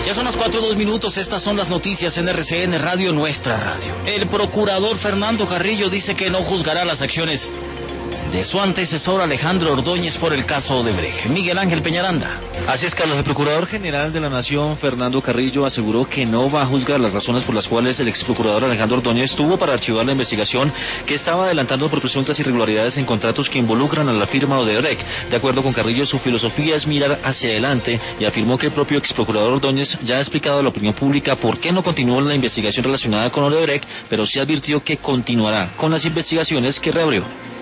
Ya son las 4:02, estas son las noticias en RCN Radio, nuestra radio. El procurador Fernando Carrillo dice que no juzgará las acciones de su antecesor Alejandro Ordóñez por el caso Odebrecht. Miguel Ángel Peñaranda. Así es, Carlos. El Procurador General de la Nación, Fernando Carrillo, aseguró que no va a juzgar las razones por las cuales el exprocurador Alejandro Ordóñez tuvo para archivar la investigación que estaba adelantando por presuntas irregularidades en contratos que involucran a la firma Odebrecht. De acuerdo con Carrillo, su filosofía es mirar hacia adelante y afirmó que el propio exprocurador Ordóñez ya ha explicado a la opinión pública por qué no continuó la investigación relacionada con Odebrecht, pero sí advirtió que continuará con las investigaciones que reabrió.